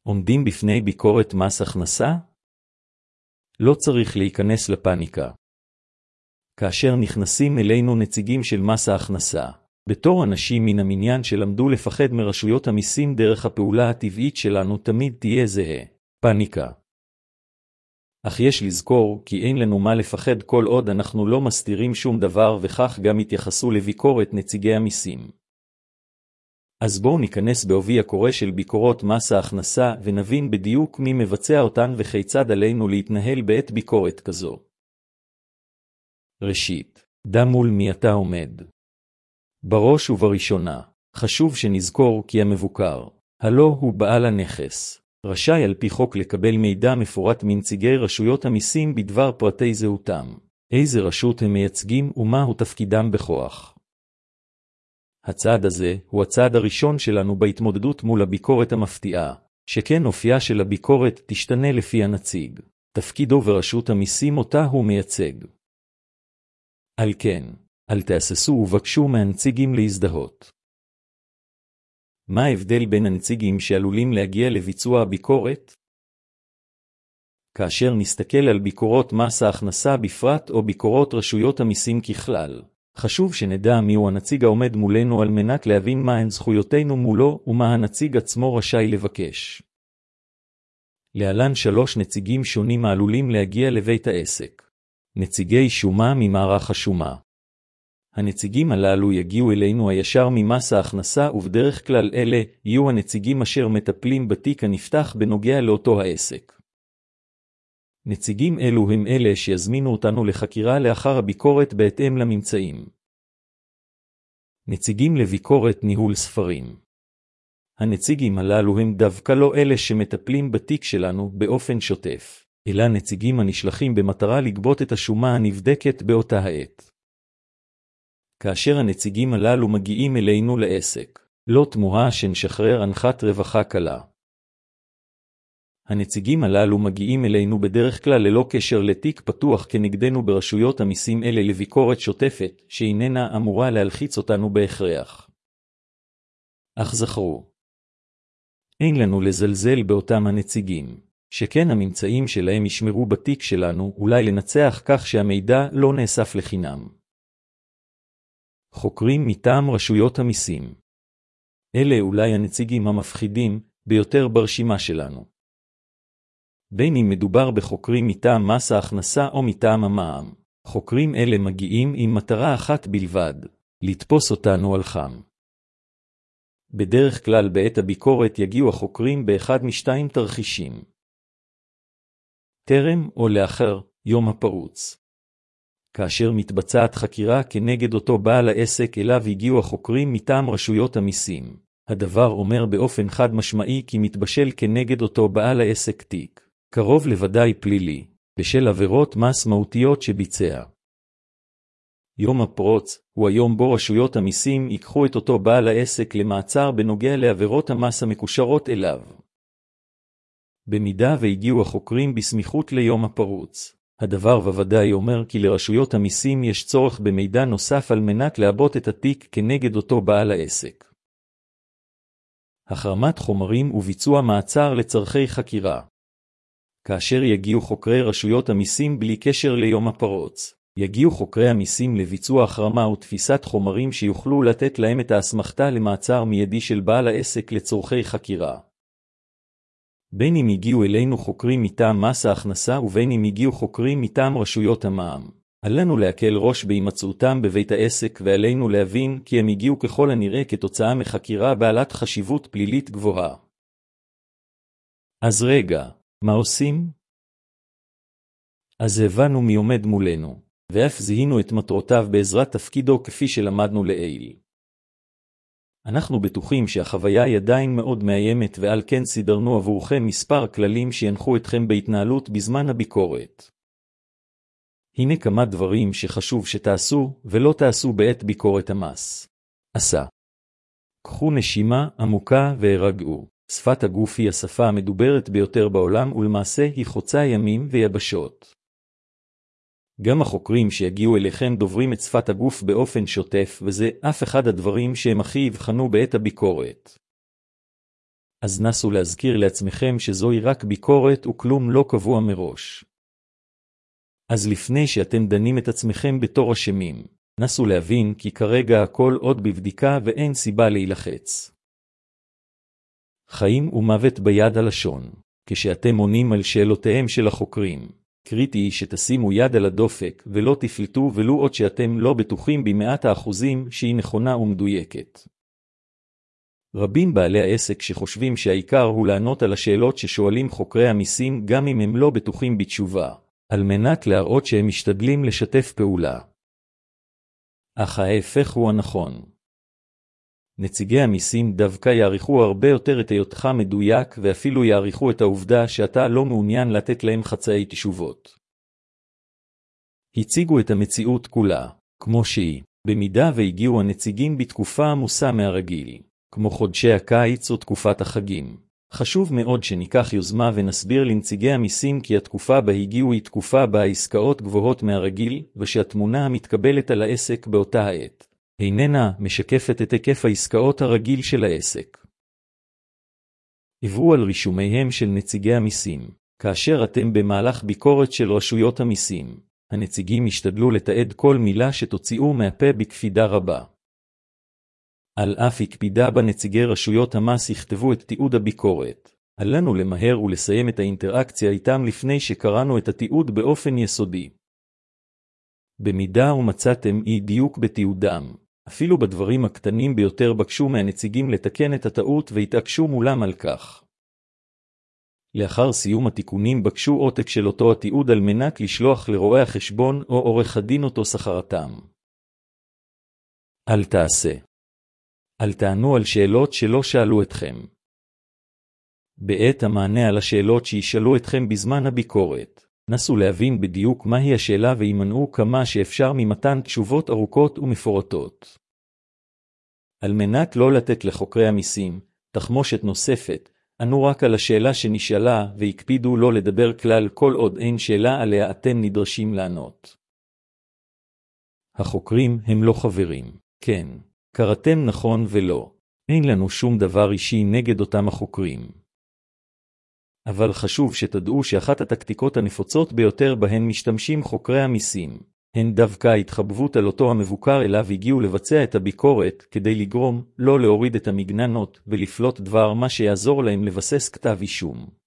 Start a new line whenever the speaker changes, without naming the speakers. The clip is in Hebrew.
עומדים בפני ביקורת מס הכנסה? לא צריך להיכנס לפניקה. כאשר נכנסים אלינו נציגים של מס ההכנסה, בתור אנשים מן המניין שלמדו לפחד מרשויות המיסים דרך הפעולה הטבעית שלנו תמיד תהיה זהה, פניקה. אך יש לזכור כי אין לנו מה לפחד כל עוד אנחנו לא מסתירים שום דבר וכך גם יתייחסו לביקורת נציגי המיסים. אז בואו ניכנס בעובי הקורא של ביקורות מס ההכנסה ונבין בדיוק מי מבצע אותן וכיצד עלינו להתנהל בעת ביקורת כזו. ראשית, דע מול מי אתה עומד. בראש ובראשונה, חשוב שנזכור כי המבוקר, הלא הוא בעל הנכס, רשאי על פי חוק לקבל מידע מפורט מנציגי רשויות המיסים בדבר פרטי זהותם, איזה רשות הם מייצגים ומהו תפקידם בכוח. הצעד הזה הוא הצעד הראשון שלנו בהתמודדות מול הביקורת המפתיעה, שכן אופייה של הביקורת תשתנה לפי הנציג, תפקידו ורשות המיסים אותה הוא מייצג. על כן, אל תהססו ובקשו מהנציגים להזדהות. מה ההבדל בין הנציגים שעלולים להגיע לביצוע הביקורת? כאשר נסתכל על ביקורות מס ההכנסה בפרט או ביקורות רשויות המיסים ככלל, חשוב שנדע מיהו הנציג העומד מולנו על מנת להבין מהן זכויותינו מולו ומה הנציג עצמו רשאי לבקש. להלן 3 נציגים שונים העלולים להגיע לבית העסק. נציגי שומה ממערך השומה. הנציגים הללו יגיעו אלינו הישר ממס ההכנסה ובדרך כלל אלה יהיו הנציגים אשר מטפלים בתיק הנפתח בנוגע לאותו העסק. נציגים אלו הם אלה שיזמינו אותנו לחקירה לאחר הביקורת בהתאם לממצאים. נציגים לביקורת ניהול ספרים. הנציגים הללו הם דווקא לא אלה שמטפלים בתיק שלנו באופן שוטף, אלא נציגים הנשלחים במטרה לגבות את השומה הנבדקת באותה העת. כאשר הנציגים הללו מגיעים אלינו לעסק, לא תמוהה שנשחרר הנחת רווחה קלה. הנציגים הללו מגיעים אלינו בדרך כלל ללא קשר לתיק פתוח כנגדנו ברשויות המיסים אלה לביקורת שוטפת, שאיננה אמורה להלחיץ אותנו בהכרח. אך זכרו, אין לנו לזלזל באותם הנציגים, שכן הממצאים שלהם ישמרו בתיק שלנו, אולי לנצח כך שהמידע לא נאסף לחינם. חוקרים מטעם רשויות המיסים. אלה אולי הנציגים המפחידים ביותר ברשימה שלנו. בין אם מדובר בחוקרים מטעם מס ההכנסה או מטעם המע"מ, חוקרים אלה מגיעים עם מטרה אחת בלבד, לתפוס אותנו על חם. בדרך כלל בעת הביקורת יגיעו החוקרים באחד משתיים תרחישים. טרם או לאחר יום הפרוץ. כאשר מתבצעת חקירה כנגד אותו בעל העסק אליו הגיעו החוקרים מטעם רשויות המיסים, הדבר אומר באופן חד משמעי כי מתבשל כנגד אותו בעל העסק תיק, קרוב לוודאי פלילי, בשל עבירות מס מהותיות שביצע. יום הפרוץ הוא היום בו רשויות המיסים ייקחו את אותו בעל העסק למעצר בנוגע לעבירות המס המקושרות אליו. במידה והגיעו החוקרים בסמיכות ליום הפרוץ, הדבר בוודאי אומר כי לרשויות המיסים יש צורך במידע נוסף על מנת לעבות את התיק כנגד אותו בעל העסק. החרמת חומרים וביצוע מעצר לצרכי חקירה. כאשר יגיעו חוקרי רשויות המיסים בלי קשר ליום הפרוץ, יגיעו חוקרי המיסים לביצוע החרמה ותפיסת חומרים שיוכלו לתת להם את ההסמכתה למעצר מיידי של בעל העסק לצורכי חקירה. בין אם הגיעו אלינו חוקרים מטעם מס ההכנסה ובין אם הגיעו חוקרים מטעם רשויות המע"מ, עלינו להקל ראש בהימצאותם בבית העסק ועלינו להבין כי הם הגיעו ככל הנראה כתוצאה מחקירה בעלת חשיבות פלילית גבוהה. אז רגע, מה עושים? אז הבנו מי עומד מולנו, ואף זיהינו את מטרותיו בעזרת תפקידו כפי שלמדנו לעיל. אנחנו בטוחים שהחוויה היא עדיין מאוד מאיימת ועל כן סידרנו עבורכם מספר כללים שינחו אתכם בהתנהלות בזמן הביקורת. הנה כמה דברים שחשוב שתעשו ולא תעשו בעת ביקורת המס. עשה. קחו נשימה עמוקה והירגעו. שפת הגוף היא השפה המדוברת ביותר בעולם ולמעשה היא חוצה ימים ויבשות. גם החוקרים שיגיעו אליכם דוברים את שפת הגוף באופן שוטף וזה אף אחד הדברים שהם הכי יבחנו בעת הביקורת. אז נסו להזכיר לעצמכם שזוהי רק ביקורת וכלום לא קבוע מראש. אז לפני שאתם דנים את עצמכם בתור אשמים, נסו להבין כי כרגע הכל עוד בבדיקה ואין סיבה להילחץ. חיים ומוות ביד הלשון. כשאתם עונים על שאלותיהם של החוקרים, קריטי שתשימו יד על הדופק ולא תפלטו ולו עוד שאתם לא בטוחים ב100% שהיא נכונה ומדויקת. רבים בעלי העסק שחושבים שהעיקר הוא לענות על השאלות ששואלים חוקרי המיסים גם אם הם לא בטוחים בתשובה, על מנת להראות שהם משתדלים לשתף פעולה. אך ההפך הוא הנכון. נציגי המיסים דווקא יעריכו הרבה יותר את היותך מדויק ואפילו יעריכו את העובדה שאתה לא מעוניין לתת להם חצאי תשובות. הציגו את המציאות כולה, כמו שהיא, במידה והגיעו הנציגים בתקופה עמוסה מהרגיל, כמו חודשי הקיץ או תקופת החגים. חשוב מאוד שניקח יוזמה ונסביר לנציגי המיסים כי התקופה בה הגיעו היא תקופה בה העסקאות גבוהות מהרגיל ושהתמונה המתקבלת על העסק באותה העת איננה משקפת את היקף העסקאות הרגיל של העסק. עברו על רישומיהם של נציגי המיסים. כאשר אתם במהלך ביקורת של רשויות המיסים, הנציגים ישתדלו לתעד כל מילה שתוציאו מהפה בקפידה רבה. על אף הקפידה בנציגי רשויות המס יכתבו את תיעוד הביקורת. עלינו למהר ולסיים את האינטראקציה איתם לפני שקראנו את התיעוד באופן יסודי. במידה ומצאתם אי דיוק בתיעודם, אפילו בדברים הקטנים ביותר בקשו מהנציגים לתקן את הטעות והתעקשו מולם על כך. לאחר סיום התיקונים בקשו עותק של אותו התיעוד על מנת לשלוח לרואה החשבון או עורך הדין אותו שכרתם. אל תעשה. אל תענו על שאלות שלא שאלו אתכם. בעת המענה על השאלות שישאלו אתכם בזמן הביקורת, נסו להבין בדיוק מהי השאלה וימנעו כמה שאפשר ממתן תשובות ארוכות ומפורטות. על מנת לא לתת לחוקרי המיסים תחמושת נוספת, ענו רק על השאלה שנשאלה והקפידו לא לדבר כלל כל עוד אין שאלה עליה אתם נדרשים לענות. החוקרים הם לא חברים. כן, קראתם נכון ולא. אין לנו שום דבר אישי נגד אותם החוקרים. אבל חשוב שתדעו שאחת הטקטיקות הנפוצות ביותר בהן משתמשים חוקרי המיסים, הן דווקא ההתחבבות על אותו המבוקר אליו הגיעו לבצע את הביקורת כדי לגרום לא להוריד את המגננות ולפלוט דבר מה שיעזור להם לבסס כתב אישום.